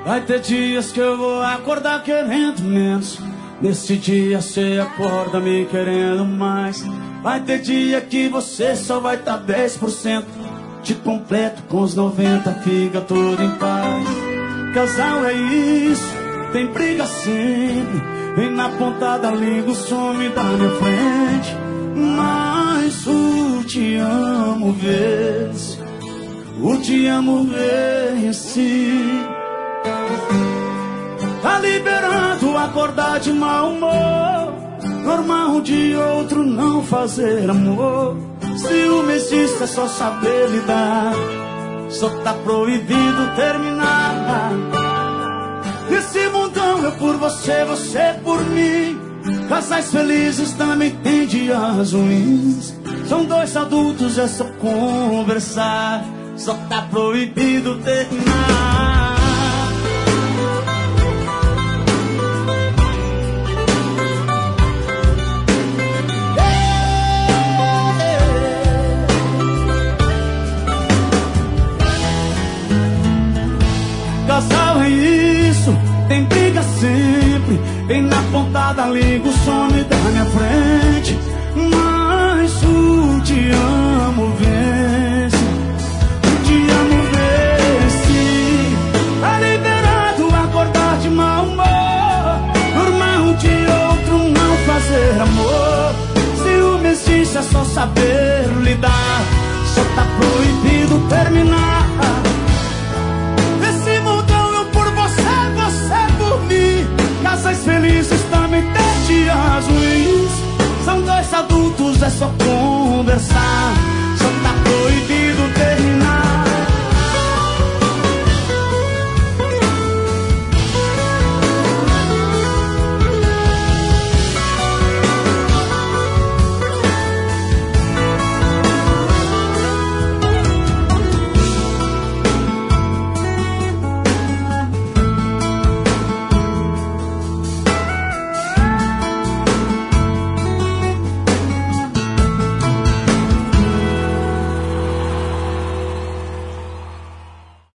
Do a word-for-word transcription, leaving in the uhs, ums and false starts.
Vai ter dias que eu vou acordar querendo menos. Nesse dia cê acorda me querendo mais. Vai ter dia que você só vai tá dez por cento. Te completo com os noventa, fica tudo em paz. Casal é isso, tem briga sempre. Vem na ponta da língua, some da minha frente. Mas o te amo vence, o te amo vence. Tá liberando acordar de mau humor. Normal de outro não fazer amor. Ciúme existe, é só saber lidar. Só tá proibido terminar. Nesse mundão eu por você, você por mim. Casais felizes também tem dias ruins. São dois adultos, é só conversar. Só tá proibido terminar. Casal é isso, tem briga sempre. Vem na ponta da língua, some da minha frente. Mas o te amo vence, o te amo vence. Tá liberado acordar de mau humor. Normal de outro não fazer amor. Ciúme existe, é só saber lidar. Só tá proibido terminar.